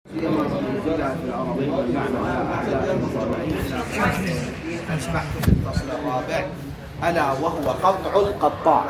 ألا وهو قطع القطاع.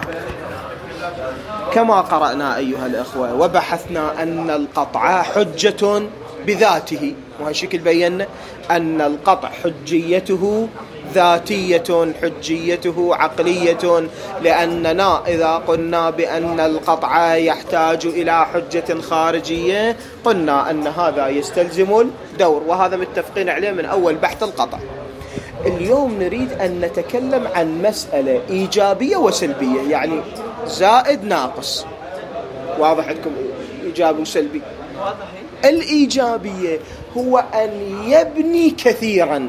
كما قرأنا أيها الأخوة وبحثنا أن القطع حجة بذاته، وهالشكل بينا أن القطع حجيته ذاتية، حجيته عقلية، لأننا إذا قلنا بأن القطع يحتاج إلى حجة خارجية قلنا أن هذا يستلزم الدور، وهذا متفقين عليه من أول بحث القطع. اليوم نريد أن نتكلم عن مسألة إيجابية وسلبية، يعني زائد ناقص. واضح لكم إيجابي وسلبي؟ الإيجابية هو أن يبني كثيرا،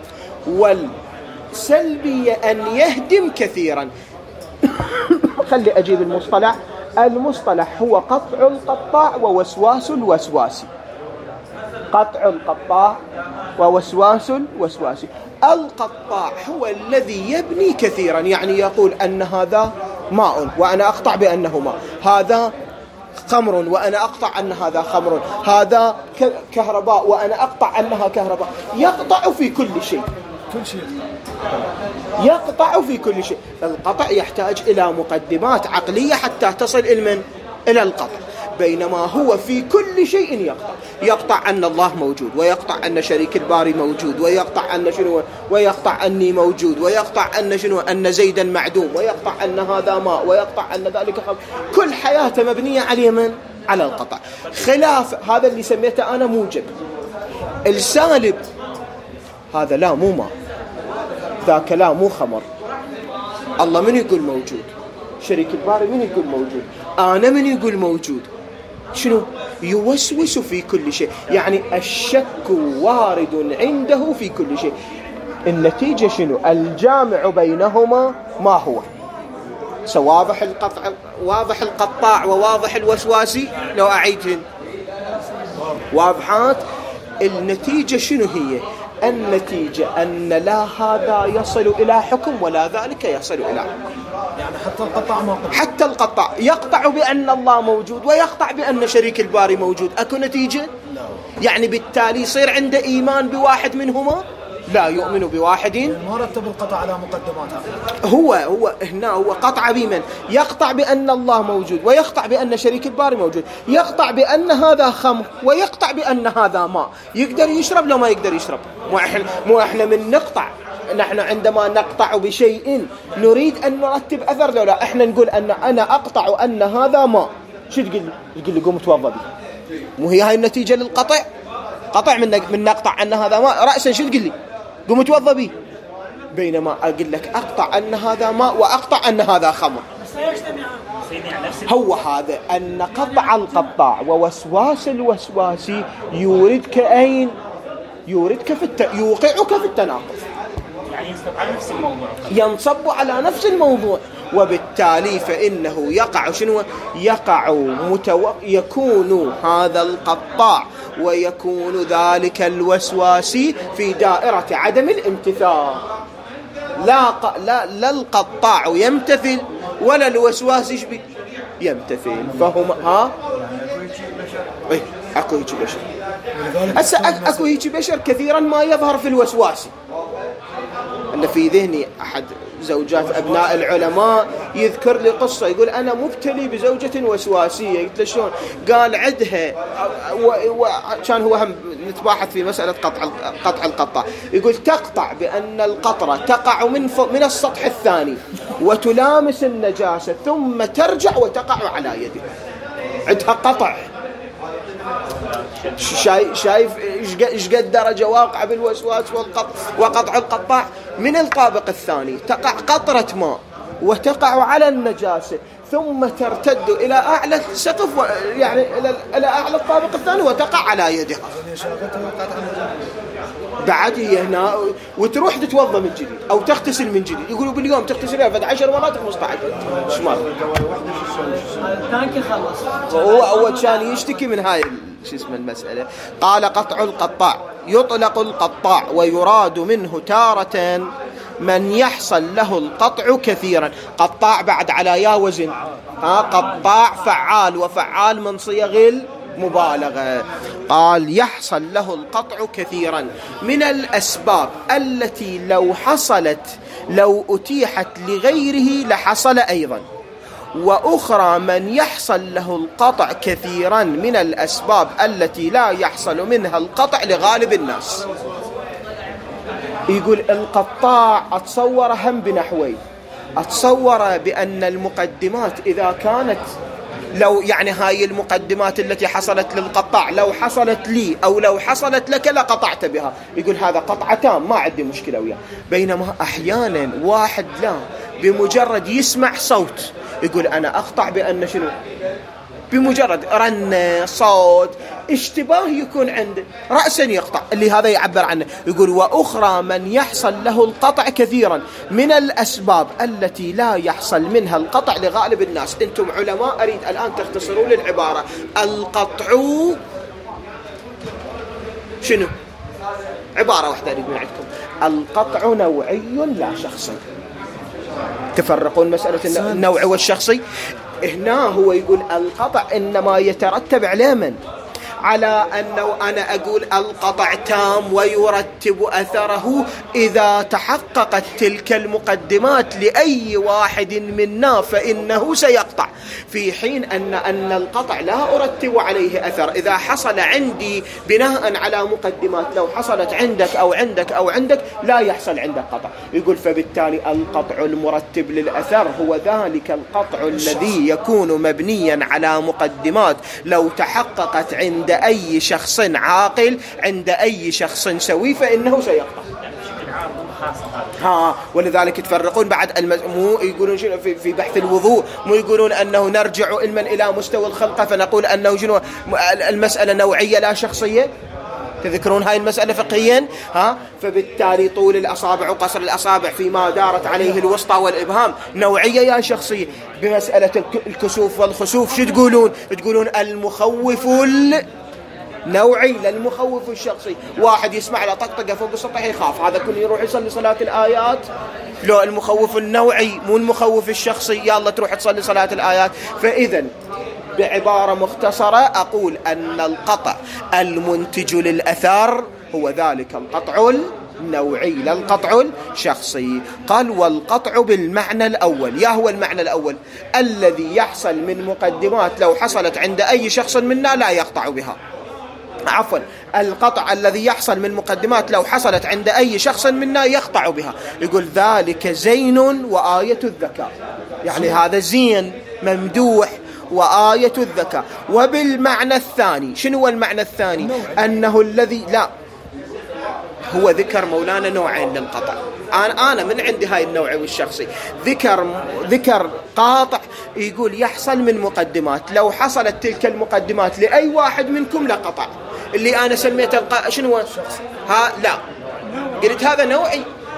والسلبية أن يهدم كثيرا. خلي أجيب المصطلح. المصطلح هو قطع القطاع ووسواس الوسواسي. قطع القطاع ووسواس الوسواسي. القطاع هو الذي يبني كثيرا، يعني يقول أن هذا ماء وأنا أقطع بأنه ماء، هذا خمر وأنا أقطع أن هذا خمر، هذا كهرباء وأنا أقطع أنها كهرباء. يقطع في كل شيء، يقطع في كل شيء. القطع يحتاج إلى مقدمات عقلية حتى تصل إلى القطع، بينما هو في كل شيء يقطع أن الله موجود، ويقطع أن شريك الباري موجود، ويقطع أن شنو، ويقطع أني موجود، ويقطع أن شنو، أن زيدا معدوم، ويقطع أن هذا ماء، ويقطع أن ذلك خمر. كل حياته مبنية على القطع. خلاف هذا اللي سميته أنا موجب. السالب هذا لا مو ماء، ذاك لا مو خمر. الله من يقول موجود؟ شريك الباري من يقول موجود؟ أنا من يقول موجود؟ شنو؟ يوسوس في كل شيء، يعني الشك وارد عنده في كل شيء. النتيجة شنو؟ الجامع بينهما ما هو؟ واضح القطاع وواضح الوسواسي. لو أعيدهن واضحات. النتيجة شنو هي؟ النتيجة أن لا هذا يصل إلى حكم ولا ذلك يصل إلى حكم. يعني حتى القطاع يقطع بأن الله موجود ويقطع بأن شريك الباري موجود. أكو نتيجة؟ لا. يعني بالتالي يصير عنده إيمان بواحد منهما، لا يؤمن بواحد. ما رتب القطع على مقدماتها. هو هنا هو قطع بمن؟ يقطع بأن الله موجود، ويقطع بأن شريك الباري موجود، يقطع بأن هذا خمر، ويقطع بأن هذا ماء. يقدر يشرب لو ما يقدر يشرب؟ مو احنا من نقطع. نحن عندما نقطع بشيء نريد أن نرتب أثر، لو لا احنا نقول أن أنا أقطع أن هذا ماء، شو تقول لي قوم توضى به؟ مو هي هاي النتيجة للقطع؟ قطع من نقطع أن هذا ماء رأسا، شو تقول لي؟ قوم توضى به. بينما أقول لك أقطع أن هذا ماء وأقطع أن هذا خمر. هو هذا أن قطع القطاع ووسواس الوسواسي يوردك أين؟ يوردك يوقعك في التناقض، يعني ينصب على نفس الموضوع، ينصب على نفس الموضوع، وبالتالي فإنه يقع شنو؟ يقع يكون هذا القطاع ويكون ذلك الوسواسي في دائرة عدم الامتثال. لا القطاع يمتثل ولا الوسواس يمتثل. فهم اكو هيك بشر. هسه اكو هيك بشر كثيرا ما يظهر في الوسواس. أن في ذهني أحد زوجات أبناء العلماء يذكر لي قصة، يقول أنا مبتلي بزوجة وسواسية. قلت له شلون؟ قال عدها، وكان هو هم نتباحث في مسألة قطع القطاع. يقول تقطع بأن القطرة تقع من السطح الثاني وتلامس النجاسة ثم ترجع وتقع على يدها. عدها قطع. شايف ايش قد درجة واقعة بالوسواس وقطع القطاع. من الطابق الثاني تقع قطرة ماء وتقع على النجاسة ثم ترتد إلى أعلى السقف، يعني إلى أعلى الطابق الثاني وتقع على يدها. بعد هي هنا وتروح تتوضى من جديد أو تغتسل من جديد. يقولوا باليوم تغتسل 10 مرات 15. شمال تانكي خلص. هو كان يشتكي من هاي المسألة. قال قطع القطاع يطلق القطاع ويراد منه تارة من يحصل له القطع كثيرا. قطاع بعد على يا وزن، قطاع فعال، وفعال من صيغ مبالغة. قال يحصل له القطع كثيرا من الأسباب التي لو أتيحت لغيره لحصل أيضا، وأخرى من يحصل له القطع كثيرا من الأسباب التي لا يحصل منها القطع لغالب الناس. يقول القطاع أتصور هم بنحوين، أتصور بأن المقدمات إذا كانت لو يعني هاي المقدمات التي حصلت للقطاع لو حصلت لي أو لو حصلت لك لقطعت بها، يقول هذا قطع تام ما عندي مشكلة وياه. بينما أحيانا واحد لا بمجرد يسمع صوت يقول أنا أقطع بأن شنو، بمجرد رنة صوت اشتباه يكون عنده رأسا يقطع، اللي هذا يعبر عنه. يقول وأخرى من يحصل له القطع كثيرا من الأسباب التي لا يحصل منها القطع لغالب الناس. أنتم علماء أريد الآن تختصروا لي العبارة. القطع شنو؟ عبارة واحدة أريد من عندكم. القطع نوعي لا شخصي. تفرقون مسألة النوع والشخصي. هنا هو يقول القطع إنما يترتب على من؟ على أنه أنا أقول القطع تام ويرتب أثره إذا تحققت تلك المقدمات لأي واحد منا فإنه سيقطع، في حين أن القطع لا أرتب عليه أثر. إذا حصل عندي بناء على مقدمات لو حصلت عندك أو عندك أو عندك لا يحصل عندك قطع. يقول فبالتالي القطع المرتب للأثر هو ذلك القطع الذي يكون مبنيا على مقدمات لو تحققت عند أي شخص عاقل عند أي شخص سوي فإنه سيقطع. ولذلك يتفرقون بعد مو يقولون شنو في بحث الوضوء، مو يقولون أنه نرجع علما إلى مستوى الخلقة فنقول أنه شنو المسألة نوعية لا شخصية. تذكرون هاي المسألة فقهيا. فبالتالي طول الأصابع وقصر الأصابع فيما دارت عليه الوسطى والإبهام نوعية يا شخصية. بمسألة الكسوف والخسوف شو تقولون؟ تقولون المخوف نوعي للمخوف الشخصي. واحد يسمع له طقطقه فوق السطح يخاف، هذا كله يروح يصلي صلاة الآيات. لو المخوف النوعي مو المخوف الشخصي يلا تروح تصلي صلاة الآيات. فإذا بعبارة مختصرة أقول أن القطع المنتج للأثار هو ذلك القطع النوعي لا القطع الشخصي. قال والقطع بالمعنى الأول. يا هو المعنى الأول الذي يحصل من مقدمات لو حصلت عند أي شخص منا لا يقطع بها. عفوا القطع الذي يحصل من مقدمات لو حصلت عند أي شخص منا يقطع بها. يقول ذلك زين وآية الذكاء، يعني هذا زين ممدوح وآية الذكاء. وبالمعنى الثاني شنو هو المعنى الثاني؟ أنه الذي لا هو ذكر مولانا نوعين للقطع. أنا من عندي هاي النوع والشخصي ذكر قاطع يقول يحصل من مقدمات لو حصلت تلك المقدمات لأي واحد منكم لقطع. اللي أنا سميته شنو لا قلت هذا نوعي.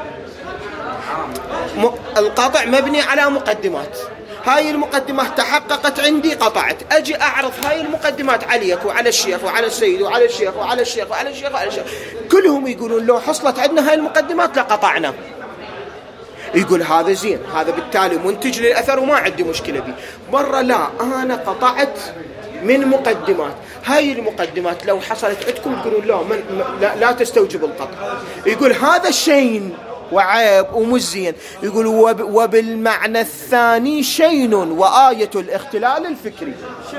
القطع مبني على مقدمات، هاي المقدمات تحققت عندي قطعت. أجي أعرض هاي المقدمات عليك وعلى الشيخ وعلى السيد وعلى الشيخ وعلى الشيخ وعلى الشيخ وعلى الشيخ كلهم يقولون لو حصلت عندنا هاي المقدمات لقطعنا. يقول هذا زين، هذا بالتالي منتج للأثر وما عندي مشكلة به. مرة لا أنا قطعت من مقدمات، هاي المقدمات لو حصلت عندكم يقولون لا تستوجب القطع. يقول هذا الشيء وعيب ومزين. يقول وبالمعنى الثاني شين وآية الاختلال الفكري.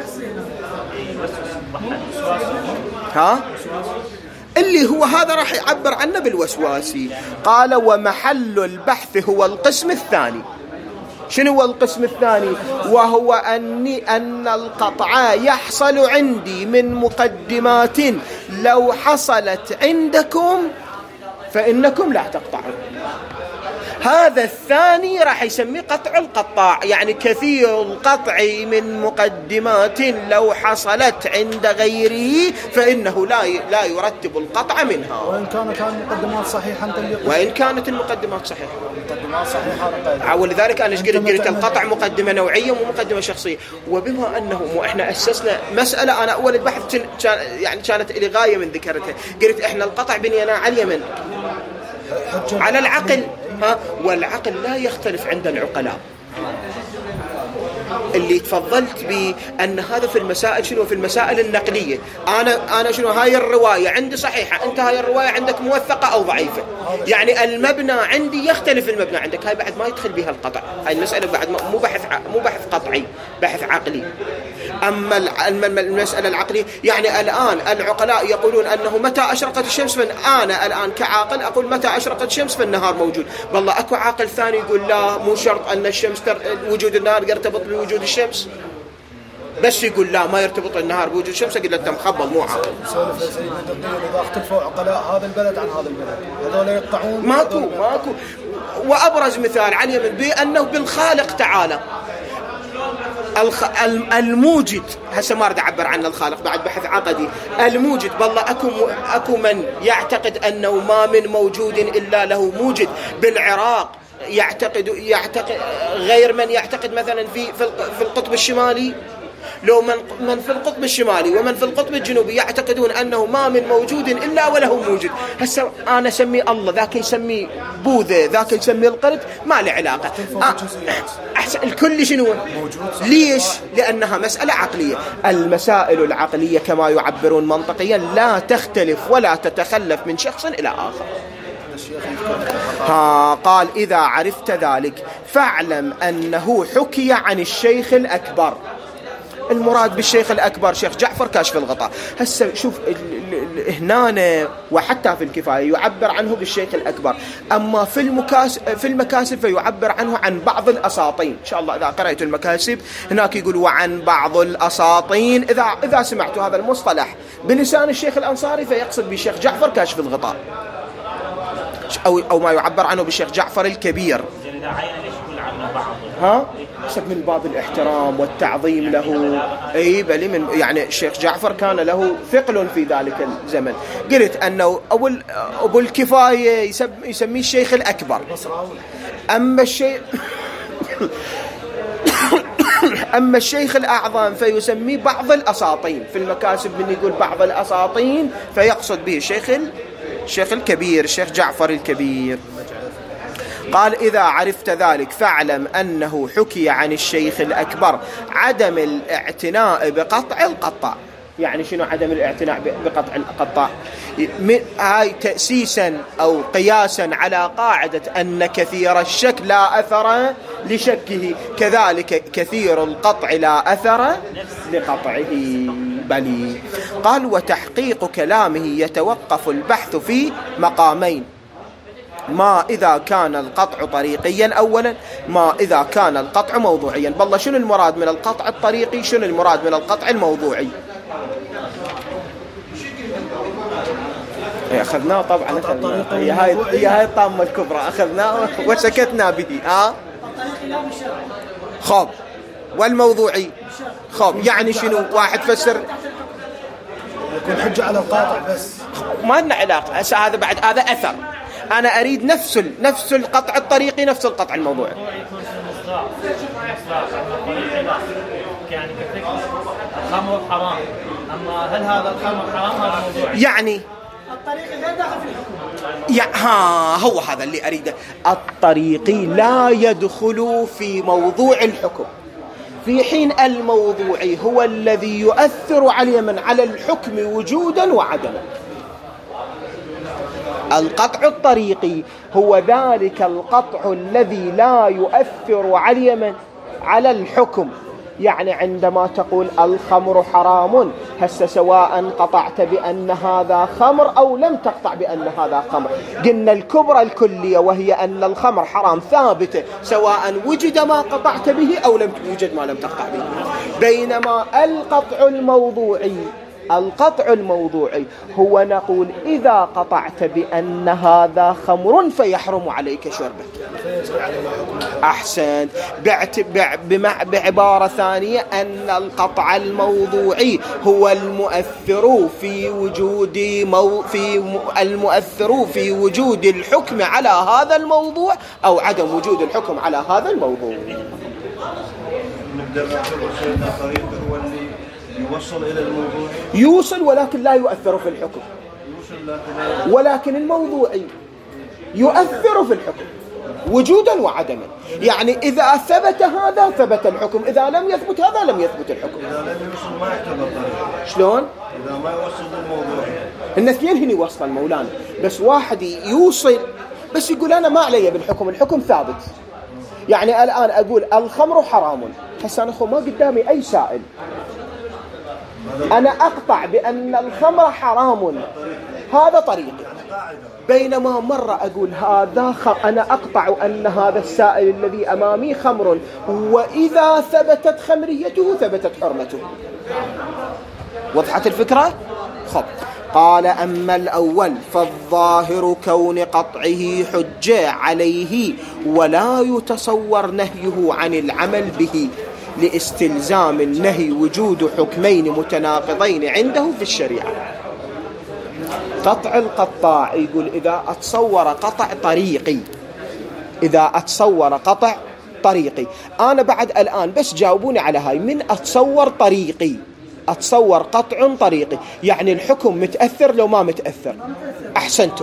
اللي هو هذا راح يعبر عنه بالوسواسي. قال ومحل البحث هو القسم الثاني. شنو هو القسم الثاني؟ وهو أن القطع يحصل عندي من مقدمات لو حصلت عندكم فإنكم لا تقطعون. هذا الثاني راح يسميه قطع القطاع، يعني كثير القطع من مقدمات لو حصلت عند غيره فإنه لا يرتب القطع منها وإن كانت المقدمات صحيحة. وإن كانت المقدمات صحيحة. المقدمات صحيحة. ولذلك أنا قلت القطع مقدمة نوعية ومقدمة شخصية. وبما أنه إحنا أسسنا مسألة، أنا أول البحث كانت إلي غاية من ذكرتها. قلت إحنا القطع بنينا على اليمن على العقل. والعقل لا يختلف عند العقلاء. اللي تفضلت به أن هذا في المسائل شنو؟ في المسائل النقلية. أنا شنو هاي الرواية عندي صحيحة، أنت هاي الرواية عندك موثقة أو ضعيفة، يعني المبنى عندي يختلف المبنى عندك، هاي بعد ما يدخل بها القطع، هاي المسألة بعد مو بحث قطعي، بحث عقلي. أما المسألة العقلية يعني الآن العقلاء يقولون أنه متى أشرقت الشمس، من أنا الآن كعاقل أقول متى أشرقت الشمس فالنهار موجود، والله أكو عاقل ثاني يقول لا مو شرط أن الشمس وجود النهار يرتبط بوجود الشمس، بس يقول لا ما يرتبط النهار بوجود الشمس، أقول له أنت مخبل مو عاقل. إذا اختلفوا عقلاء هذا البلد عن هذا البلد هذول يقطعون ماكو. وأبرز مثال على اليمن بأنه بالخالق تعالى الموجد، هسه ما أريد أعبر عن الخالق بعد بحث عقدي، الموجد بالله أكو من يعتقد أنه ما من موجود إلا له موجد بالعراق، يعتقد غير من يعتقد مثلا في القطب الشمالي، لو من في القطب الشمالي ومن في القطب الجنوبي يعتقدون أنه ما من موجود إلا وله موجود. هسه أنا أسمي الله، ذاك يسمي بوذا، ذاك يسمي القرد، ما له علاقة. أحسن الكل شنو ليش؟ لأنها مسألة عقلية. المسائل العقلية كما يعبرون منطقيا لا تختلف ولا تتخلف من شخص إلى آخر. قال إذا عرفت ذلك فاعلم أنه حكي عن الشيخ الأكبر. المراد بالشيخ الأكبر شيخ جعفر كاشف الغطاء. هسه شوف هنا وحتى في الكفاية يعبر عنه بالشيخ الأكبر، أما في المكاسب فيعبر عنه عن بعض الأساطين. إن شاء الله إذا قرأت المكاسب هناك يقول وعن بعض الأساطين. إذا سمعت هذا المصطلح بلسان الشيخ الأنصاري فيقصد بالشيخ جعفر كاشف الغطاء، أو ما يعبر عنه بالشيخ جعفر الكبير. من باب الاحترام والتعظيم له. اي بل من يعني الشيخ جعفر كان له ثقل في ذلك الزمن. قلت انه ابو الكفايه يسميه الشيخ الاكبر. اما الشيخ الاعظم فيسميه بعض الاساطين. في المكاسب من يقول بعض الاساطين فيقصد به الشيخ الكبير، الشيخ جعفر الكبير. قال إذا عرفت ذلك فاعلم أنه حكي عن الشيخ الأكبر عدم الاعتناء بقطع القطاع. يعني شنو عدم الاعتناء بقطع القطاع؟ هاي تأسيسا أو قياسا على قاعدة أن كثير الشك لا أثر لشكه، كذلك كثير القطع لا أثر لقطعه. بلي. قال وتحقيق كلامه يتوقف البحث في مقامين: ما إذا كان القطع طريقيا أولا، ما إذا كان القطع موضوعيا. بالله شنو المراد من القطع الطريقي، شنو المراد من القطع الموضوعي؟ أخذناه طبعا، هي هاي الطامة الكبرى أخذناه وسكتنا به. خب والموضوعي خب يعني شنو؟ واحد فسر يكون حجة على القاطع بس ما لنا علاقة. هذا بعد هذا أثر. أنا أريد نفس القطع الطريقي نفس القطع الموضوعي. يعني الخمر حرام، أما هل هذا الخمر حرام هذا موضوعي؟ يعني الطريقي غير داخل في الحكم. هو هذا اللي أريده. الطريقي لا يدخل في موضوع الحكم، في حين الموضوعي هو الذي يؤثر على الحكم وجودا وعدما. القطع الطريقي هو ذلك القطع الذي لا يؤثر على الحكم. يعني عندما تقول الخمر حرام، هسه سواء قطعت بأن هذا خمر أو لم تقطع بأن هذا خمر، قلنا الكبرى الكلية وهي أن الخمر حرام ثابتة سواء وجد ما قطعت به أو لم يوجد ما لم تقطع به. بينما القطع الموضوعي هو نقول إذا قطعت بأن هذا خمر فيحرم عليك شربه. أحسن. بعبارة ثانية أن القطع الموضوعي هو المؤثر في وجود الحكم على هذا الموضوع أو عدم وجود الحكم على هذا الموضوع. نبدأ بسيدنا طريق هو اللي يوصل إلى الموضوع، يوصل ولكن لا يؤثر في الحكم، ولكن الموضوعي يؤثر في الحكم. وجودا وعدما. يعني إذا ثبت هذا ثبت الحكم، إذا لم يثبت هذا لم يثبت الحكم. إذا لم يوصل ما يعتبر طريق. شلون؟ إذا ما يوصل الموضوع. الاثنين هني وصل مولانا، بس واحد يوصل بس يقول أنا ما علي بالحكم، الحكم ثابت. يعني الآن أقول الخمر حرام، هسه أنا ما قدامي أي سائل، أنا أقطع بأن الخمر حرام، هذا طريقي. بينما مرة أقول هذا أنا أقطع أن هذا السائل الذي أمامي خمر، وإذا ثبتت خمريته ثبتت حرمته. وضحت الفكرة؟ خب. قال أما الأول فالظاهر كون قطعه حجة عليه ولا يتصور نهيه عن العمل به، لاستلزام النهي وجود حكمين متناقضين عنده في الشريعة. قطع القطاع يقول إذا أتصور قطع طريقي، إذا أتصور قطع طريقي، أنا بعد الآن بس جاوبوني على هاي، من أتصور طريقي، أتصور قطع طريقي، يعني الحكم متأثر لو ما متأثر. أحسنتم.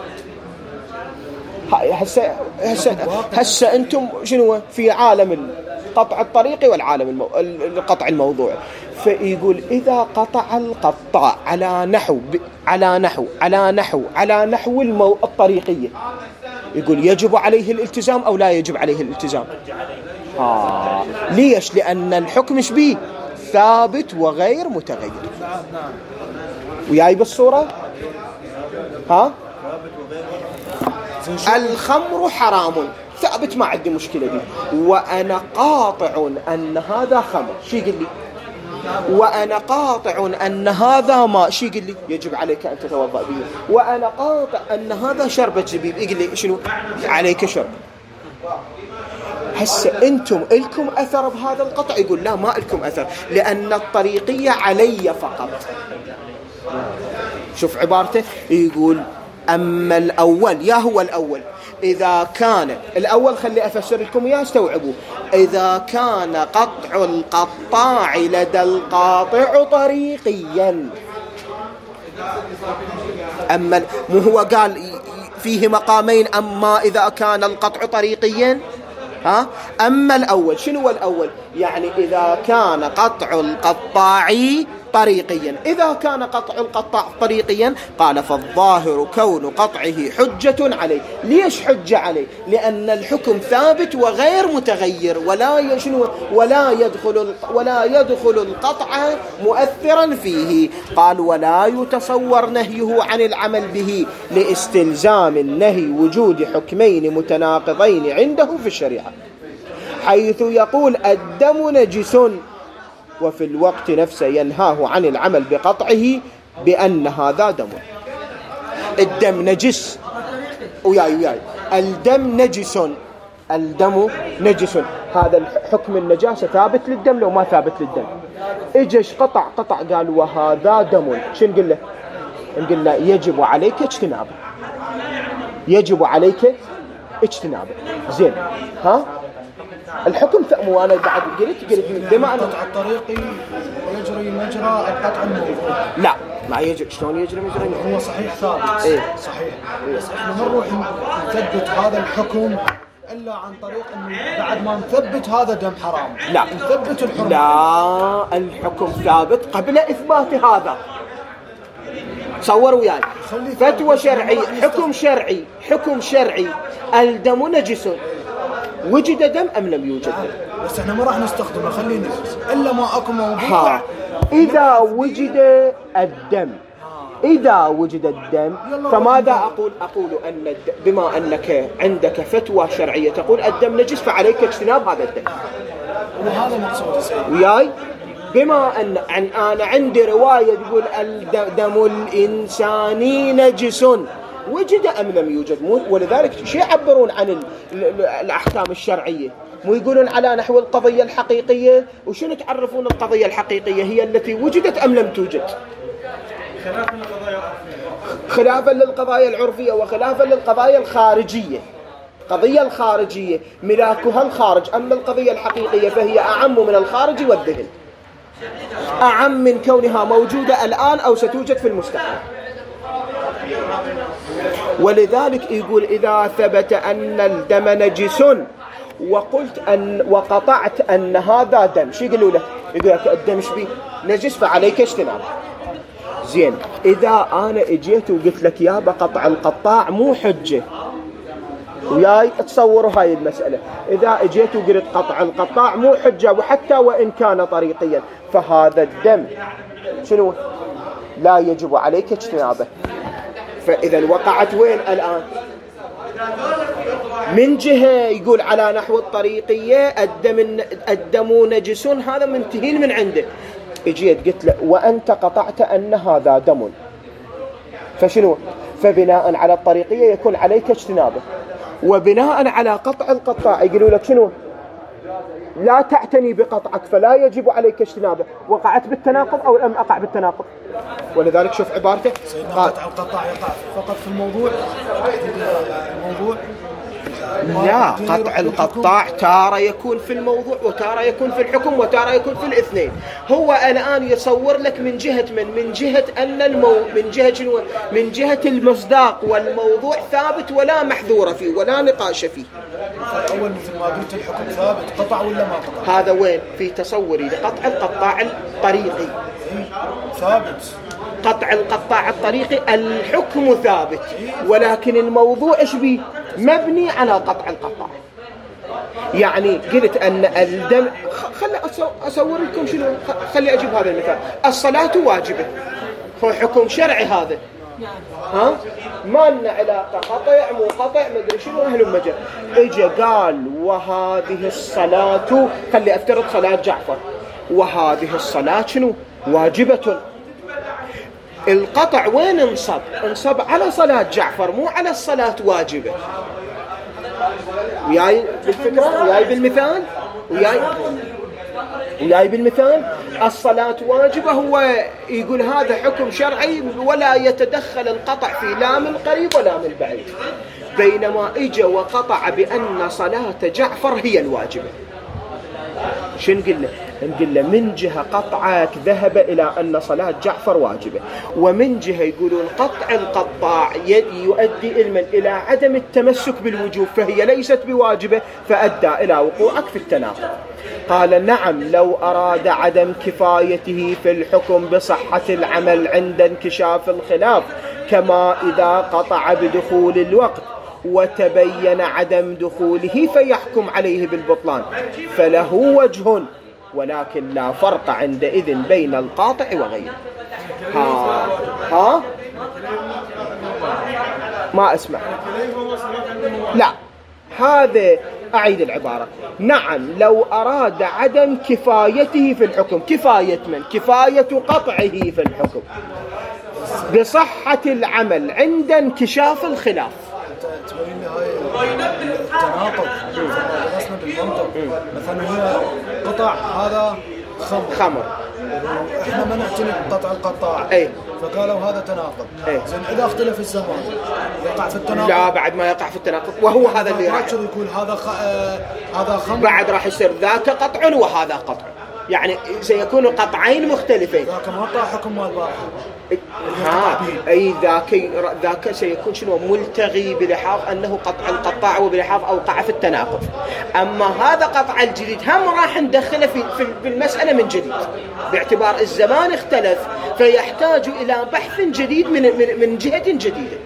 هسه أنتم شنو في عالم القطع الطريقي والعالم القطع الموضوعي. فيقول إذا قطع القطاع على نحو الطريقية، يقول يجب عليه الالتزام أو لا يجب عليه الالتزام؟ ليش؟ لأن الحكم شبيه ثابت وغير متغير. وياي بالصورة؟ الخمر حرام ثابت، ما عندي مشكلة دي، وأنا قاطع أن هذا خمر، شي يقول لي؟ وأنا قاطع أن هذا ماء، شي يقول لي؟ يجب عليك أن تتوضأ به. وأنا قاطع أن هذا شربة زبيب، يقول لي شنو؟ عليك شرب. هسه أنتم إلكم أثر بهذا القطع؟ يقول لا، ما إلكم أثر، لأن الطريقية علي فقط. شوف عبارته، يقول أما الأول، يا هو الأول إذا كان الأول، خلي أفسر لكم إياه استوعبوا. إذا كان قطع القطاع لدى القاطع طريقيا، أما مو هو قال فيه مقامين، أما إذا كان القطع طريقيا، أما الأول، شنو الأول؟ يعني إذا كان قطع القطاع طريقيا. إذا كان قطع القطاع طريقيا، قال فالظاهر كون قطعه حجة عليه. ليش حجة عليه؟ لأن الحكم ثابت وغير متغير، ولا يدخل القطع مؤثرا فيه. قال ولا يتصور نهيه عن العمل به، لاستلزام النهي وجود حكمين متناقضين عنده في الشريعة، حيث يقول الدم نجس، وفي الوقت نفسه ينهاه عن العمل بقطعه بأن هذا دم. الدم نجس، وياي الدم نجس، الدم نجس، هذا الحكم النجاسة ثابت للدم لو ما ثابت للدم. اجش قطع قال وهذا دم، شو نقول له؟ نقول له يجب عليك اجتنابه، يجب عليك اجتنابه. زين، الحكم مو انا بعد قلت بما ان القطع الطريقي يجري مجرى القطع الموضوع. لا، ما يجري. شلون يجري مجرى؟ هو صحيح ثابت. صحيح، بس احنا ما نروح نثبت هذا الحكم الا عن طريق انه بعد ما نثبت هذا دم حرام. لا، نثبت الحكم. لا، الحكم ثابت قبل اثبات هذا. تصوروا وياي، فتوى شرعي، حكم شرعي، الدم نجس، وجد دم أم لم يوجد دم؟ بس احنا ما راح نستخدمه، خلينا إلا ما أكو موضوع. إذا وجد الدم، إذا وجد الدم، فماذا أقول أن بما أنك عندك فتوى شرعية تقول الدم نجس، فعليك اجتناب هذا الدم. وهذا مقصود وياي، بما أن أنا عندي رواية تقول الدم الإنساني نجس، وجد أم لم يوجد؟ ولذلك شيء يعبرون عن الأحكام الشرعية، مو يقولون على نحو القضية الحقيقية. وشنو تعرفون القضية الحقيقية؟ هي التي وجدت أم لم توجد؟ خلافا للقضايا العرفية وخلافا للقضايا الخارجية. القضية الخارجية ملاكها الخارج، أما القضية الحقيقية فهي أعم من الخارج والذهن، أعم من كونها موجودة الآن أو ستوجد في المستقبل. ولذلك يقول إذا ثبت أن الدم نجس وقلت وقطعت أن هذا دم، شو يقولوا له؟ يقول لك الدم شبيه نجس فعليك اجتنابه. زين، إذا أنا اجيت وقلت لك يابا قطع القطاع مو حجة، وياي تصوروا هاي المسألة، إذا اجيت وقلت قطع القطاع مو حجة وحتى وإن كان طريقيا، فهذا الدم شنو؟ لا يجب عليك اجتنابه. فإذا وقعت وين الآن؟ من جهة يقول على نحو الطريقية الدم نجس، هذا منتهين من عنده. اجيت قلت له وأنت قطعت أن هذا دم، فشنو؟ فبناء على الطريقية يكون عليك اجتنابه، وبناء على قطع القطاع يقولوا لك شنو؟ لا تعتني بقطعك فلا يجب عليك اجتنابه. وقعت بالتناقض أو لم أقع بالتناقض؟ ولذلك شوف عبارته، قطع القطاع يقع فقط في الموضوع. لا، قطع القطاع تارة يكون في الموضوع وتارة يكون في الحكم وتارة يكون في الاثنين. هو الآن يصور لك من جهة من جهة أن من جهة المصداق والموضوع ثابت ولا محذور فيه ولا نقاش فيه. أول مثل ما قلت الحكم ثابت، قطع ولا ما قطع؟ هذا وين في تصوري لقطع القطاع الطريقي ثابت. قطع القطاع الطريقي الحكم ثابت، ولكن الموضوع ايش بيه؟ مبني على قطع القطاع. يعني قلت أن الدم، خلي أصور لكم شنو، خلي أجيب هذا المثال. الصلاة واجبة، هو حكم شرعي هذا، ها؟ ما لنا علاقة قطع مو قطع مدري شنو أهل مجال. إجا قال وهذه الصلاة، خلي أفترض صلاة جعفر، وهذه الصلاة شنو؟ واجبة. القطع وين انصب؟ انصب على صلاة جعفر مو على الصلاة واجبة. وياي بالفكرة؟ وياي بالمثال؟ وياي بالمثال؟ الصلاة واجبة، هو يقول هذا حكم شرعي ولا يتدخل القطع في لا من قريب ولا من بعيد. بينما اجى وقطع بأن صلاة جعفر هي الواجبة. شو نقول له؟ نقول له من جهة قطعك ذهب إلى أن صلاة جعفر واجبة، ومن جهة يقولون قطع القطاع يؤدي إلى عدم التمسك بالوجوب فهي ليست بواجبة، فأدى إلى وقوعك في التناقض. قال نعم، لو أراد عدم كفايته في الحكم بصحة العمل عند انكشاف الخلاف، كما إذا قطع بدخول الوقت وتبين عدم دخوله فيحكم عليه بالبطلان، فله وجه، ولكن لا فرق عندئذ بين القاطع وغيره. ها ما اسمع، لا هذا أعيد العبارة. نعم، لو أراد عدم كفايته في الحكم، كفاية من؟ كفاية قطعه في الحكم بصحة العمل عند انكشاف الخلاف. تبين لي هاي التناقض درسنا بالمنطق. مثلا هي قطع هذا خمر، احنا ما نعتني بقطع القطاع، فقالوا هذا تناقض. زين اذا اختلف الزمان يقع في التناقض؟ لا، بعد ما يقع في التناقض، وهو هذا اللي راح يقول هذا خمر، بعد راح يصير ذاك قطع وهذا قطع، يعني سيكون قطعين مختلفين. ذاك ما طاح حكم مال باقي. أي ذاك سيكون شنو؟ ملتغي بلحاظ أنه قطع القطاع وبلحاظ أوقع في التناقض. أما هذا قطع الجديد هم راح ندخله في المسألة من جديد، باعتبار الزمان اختلف فيحتاج إلى بحث جديد من جهة جديدة.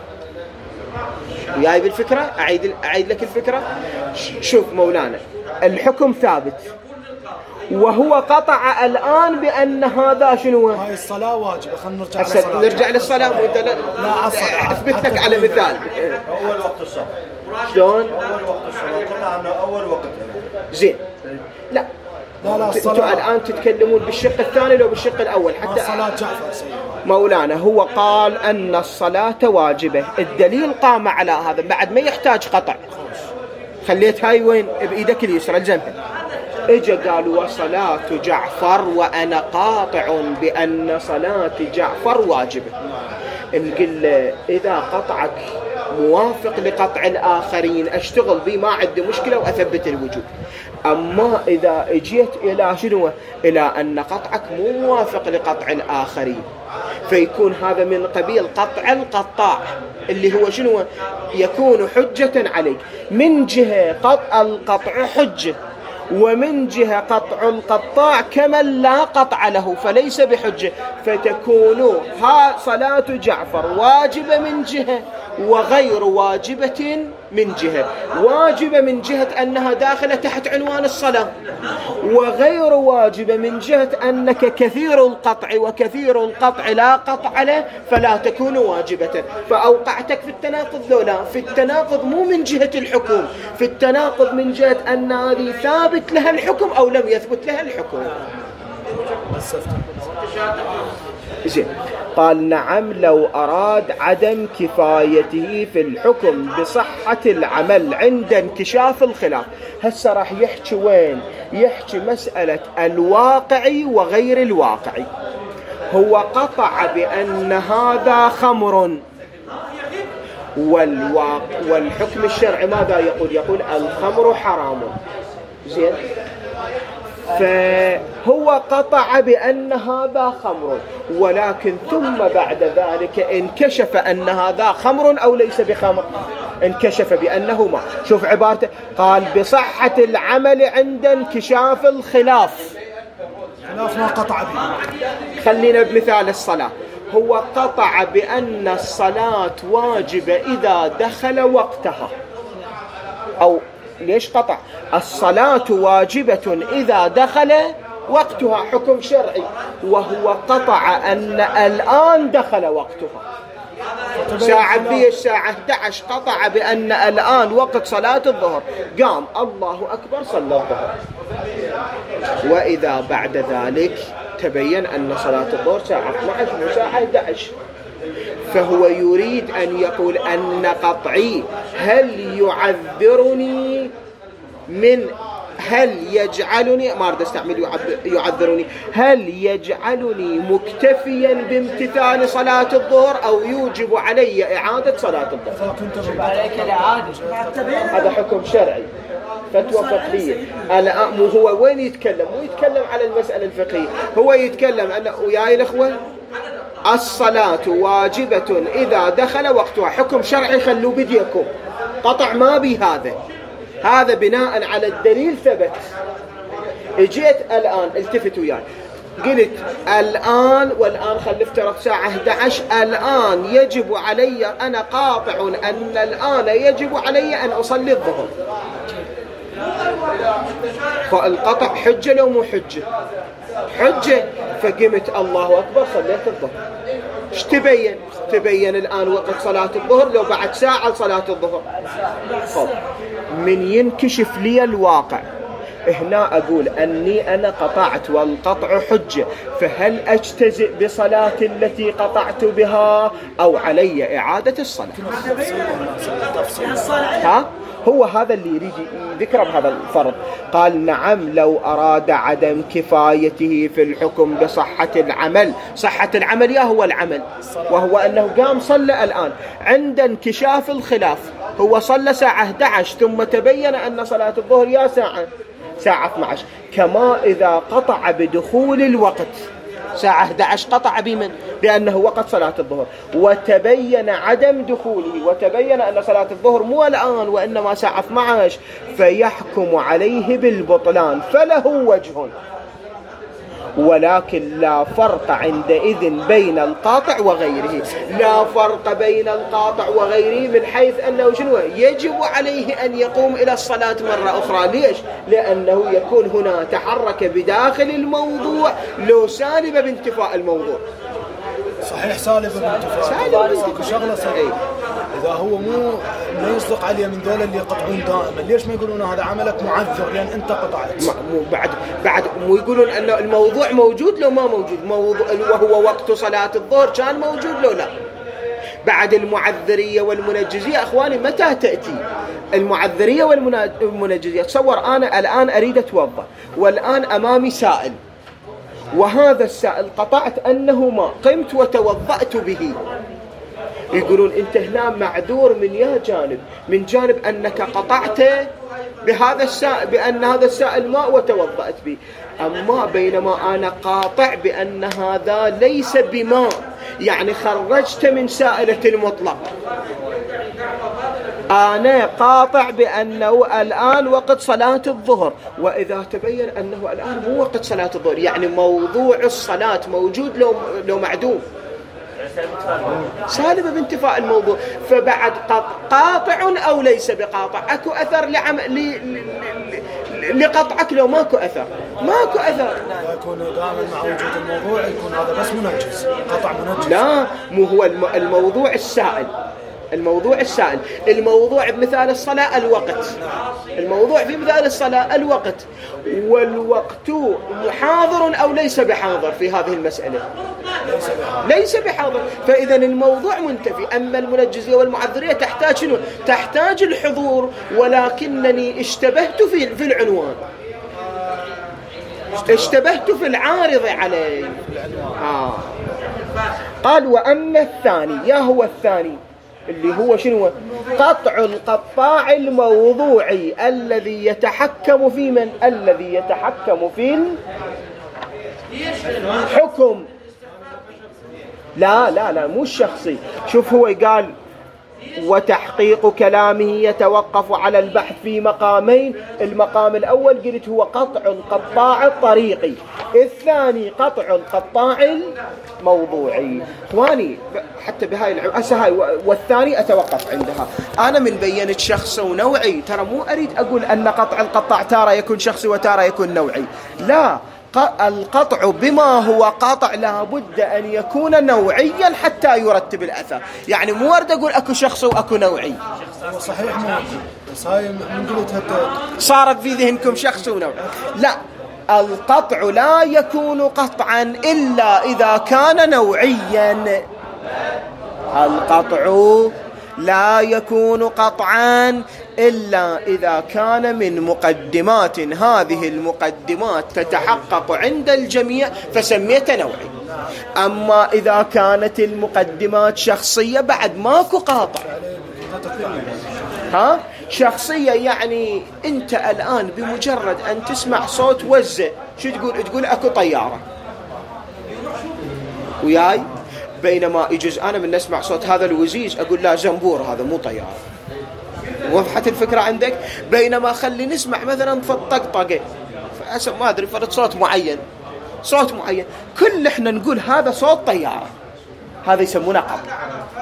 وياي بالفكرة؟ أعيد لك الفكرة. شوف مولانا، الحكم ثابت وهو قطع الآن بأن هذا شنو؟ هاي الصلاة واجبة. خلينا نرجع للصلاة. لا أثبت لك على مثال. أول وقت الصلاة شلون؟ أول وقت الصلاة قلنا عنه أول وقت. زين، لا أنتم الآن تتكلمون بالشق الثاني لو بالشق الأول حتى صلاة جعفر. مولانا هو قال أن الصلاة واجبة، الدليل قام على هذا بعد ما يحتاج قطع. خليت هاي وين؟ بإيدك اليسرى الجنب. اجا قالوا وصلاة جعفر وأنا قاطع بأن صلاة جعفر واجبة. نقول إذا قطعك موافق لقطع الآخرين أشتغل به، ما عندي مشكلة وأثبت الوجوب. أما إذا اجيت إلى شنو؟ إلى أن قطعك مو موافق لقطع الآخرين، فيكون هذا من قبيل قطع القطاع اللي هو شنو؟ يكون حجة عليك. من جهة قطع القطع حجة، ومن جهة قطع القطاع كمن لا قطع له فليس بحجة، فتكون صلاة جعفر واجبة من جهة وغير واجبة من جهة. واجبة من جهة أنها داخلة تحت عنوان الصلاة، وغير واجبة من جهة أنك كثير القطع، وكثير القطع لا قطع له فلا تكون واجبة. فأوقعتك في التناقض لولا في التناقض مو من جهة الحكم، في التناقض من جهة أن هذه ثابت لها الحكم أو لم يثبت لها الحكم. زين. قال نعم لو أراد عدم كفايته في الحكم بصحة العمل عند انكشاف الخلاف. هسه راح يحكي وين؟ يحكي مسألة الواقعي وغير الواقعي. هو قطع بأن هذا خمر، والحكم الشرعي ماذا يقول؟ يقول الخمر حرام. زين. فهو قطع بأن هذا خمر، ولكن ثم بعد ذلك انكشف أن هذا خمر أو ليس بخمر، انكشف بأنه ما. شوف عبارته، قال بصحة العمل عند انكشاف الخلاف. خلاف ما قطع به. خلينا بمثال الصلاة. هو قطع بأن الصلاة واجبة إذا دخل وقتها، أو ليش قطع؟ الصلاة واجبة إذا دخل وقتها، حكم شرعي، وهو قطع أن الآن دخل وقتها. ساعة بيه الساعة 11 قطع بأن الآن وقت صلاة الظهر، قام الله أكبر صلى الظهر، وإذا بعد ذلك تبين أن صلاة الظهر ساعة 12 وساعة 11. فهو يريد أن يقول أن قطعي هل يعذرني من، هل يجعلني، ما أريد أستعمل يعذرني، هل يجعلني مكتفيا بامتثال صلاة الظهر أو يوجب علي إعادة صلاة الظهر؟ هذا حكم شرعي، فتوى فقهية. هو وين يتكلم؟ مو يتكلم على المسألة الفقهية، هو يتكلم أن وياي الأخوة الصلاة واجبة إذا دخل وقتها، حكم شرعي، خلوا بديكم. قطع ما بي هذا بناء على الدليل ثبت. اجيت الآن، التفتوا وياي، قلت الآن، والآن خلفترض ساعة 11، الآن يجب علي، أنا قاطع أن الآن يجب علي أن أصلي الظهر. فالقطع حجة لو مو حجة؟ حجة. فقمت الله أكبر صليت الظهر. ايش تبين؟ تبين الآن وقت صلاة الظهر لو بعد ساعة صلاة الظهر. من ينكشف لي الواقع هنا أقول أني أنا قطعت والقطع حجة، فهل أجتزئ بصلاة التي قطعت بها أو علي إعادة الصلاة؟ هو هذا اللي يريد ذكر بهذا الفرض. قال نعم لو أراد عدم كفايته في الحكم بصحة العمل. صحة العمل يا هو العمل، وهو أنه قام صلى الآن عند انكشاف الخلاف. هو صلى ساعة 11 ثم تبين أن صلاة الظهر يا ساعة 12. كما إذا قطع بدخول الوقت ساعة 11 قطع بمن؟ بأنه وقت صلاة الظهر، وتبين عدم دخوله، وتبين أن صلاة الظهر مو الآن وإنما ساعة 12، فيحكم عليه بالبطلان، فله وجه. ولكن لا فرق عندئذ بين القاطع وغيره، لا فرق بين القاطع وغيره من حيث أنه شنو؟ يجب عليه أن يقوم إلى الصلاة مرة أخرى. ليش؟ لأنه يكون هنا تحرك بداخل الموضوع لو سالب بانتفاء الموضوع. صحيح سالب بانتفاء شغلة صحيح. إذا هو ما يصدق عليه من دول اللي يقطعون دائما، ليش ما يقولون هذا عملك معذر لأن أنت قطعت؟ بعد مو يقولون أن الموضوع موجود لو ما موجود، وهو وقت صلاة الظهر كان موجود لو لا. بعد المعذرية والمنجزية أخواني متى تأتي المعذرية والمنجزية؟ تصور أنا الآن أريد أتوضأ، والآن أمامي سائل، وهذا السائل قطعت أنه ماء، قمت وتوضأت به، يقولون أنت هنا معذور من يا جانب، من جانب أنك قطعت بهذا السائل، بأن هذا السائل ماء وتوضأت به. أما بينما أنا قاطع بأن هذا ليس بماء، يعني خرجت من سائلة المطلق. أنا قاطع بأنه الآن وقت صلاة الظهر، وإذا تبين أنه الآن مو وقت صلاة الظهر، يعني موضوع الصلاة موجود لو معدوم، سالب بانتفاء الموضوع، فبعد قاطع أو ليس بقاطع، أكو أثر لقطعك لو ماكو أثر، ماكو أثر. يكون دائما مع وجود الموضوع يكون هذا بس منجز، قطع منجز. لا، مو هو الموضوع السائل، الموضوع السائل، الموضوع بمثال الصلاة الوقت، الموضوع في مثال الصلاة الوقت، والوقت محاضر أو ليس بحاضر في هذه المسألة؟ ليس بحاضر. فإذا الموضوع منتفي. أما المنجزية والمعذرية تحتاج شنو؟ تحتاج الحضور، ولكنني اشتبهت في العنوان، اشتبهت في العارض عليه. قال وأما الثاني، يا هو الثاني اللي هو شنو؟ قطع القطاع الموضوعي الذي يتحكم في من؟ الذي يتحكم في الحكم. لا مو الشخصي. شوف هو قال وتحقيق كلامه يتوقف على البحث في مقامين. المقام الأول قلت هو قطع القطاع الطريقي، الثاني قطع القطاع الموضوعي. اخواني حتى بهاي هاي والثاني أتوقف عندها. أنا من بينت شخصي ونوعي، ترى مو أريد أقول أن قطع القطاع تارة يكون شخصي وتارة يكون نوعي، لا، القطع بما هو قاطع لابد أن يكون نوعيا حتى يرتب الأثر. يعني مو ورد أقول أكو شخصي وأكو نوعي. صحيح، مو بس هاي من قلتها صارت في ذهنكم شخصي ونوعي. لا، القطع لا يكون قطعا إلا إذا كان نوعيا. القطع لا يكون قطعا إلا إذا كان من مقدمات، هذه المقدمات تتحقق عند الجميع فسميته نوعي. أما إذا كانت المقدمات شخصية بعد ماكو قاطع. شخصية يعني أنت الآن بمجرد أن تسمع صوت وزة شو تقول؟ تقول أكو طيارة وياي. بينما يجوز أنا من نسمع صوت هذا الوزيز أقول لا زنبور، هذا مو طيارة. وضحت الفكرة عندك؟ بينما خلي نسمع مثلا في الطقطقة ما أدري فرد صوت معين، صوت معين، كل إحنا نقول هذا صوت طيارة، هذا يسمونه قطع.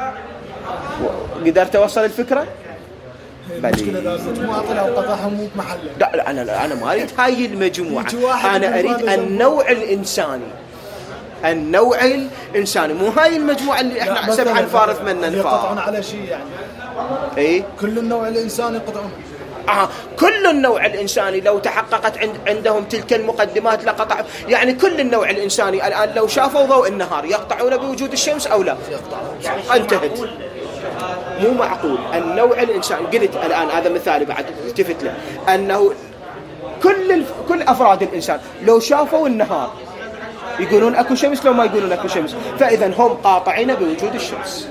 قدرت أوصل الفكرة؟ المشكلة إذا المجموعة طلعوا قطعهم مو بمحله. لا أنا ما أريد هاي المجموعة، أنا أريد النوع الإنساني، النوع الإنساني، مو هاي المجموعة اللي إحنا سبحا فارث من ننفار. يقطعون على شيء يعني إيه؟ كل النوع الإنساني يقطعون. كل النوع الإنساني لو تحققت عندهم تلك المقدمات لقطع. يعني كل النوع الإنساني الآن لو شافوا ضوء النهار يقطعون بوجود الشمس أو لا؟ انتهت. مو معقول. النوع الإنساني قلت الآن هذا مثالي بعد التفت له، أنه كل أفراد الإنسان لو شافوا النهار يقولون أكو شمس لو ما يقولون أكو شمس، فإذا هم قاطعين بوجود الشمس.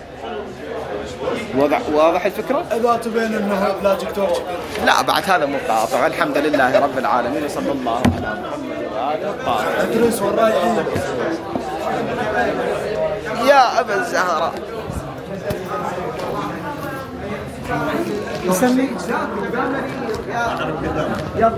واضح الفكرة؟ إذا تبين أنه لا دكتور لا بعد هذا مو قاطع. الحمد لله رب العالمين وصلى الله على محمد وآله الطاهرين. أدرس والرايحين يا أبا الزهراء يسمي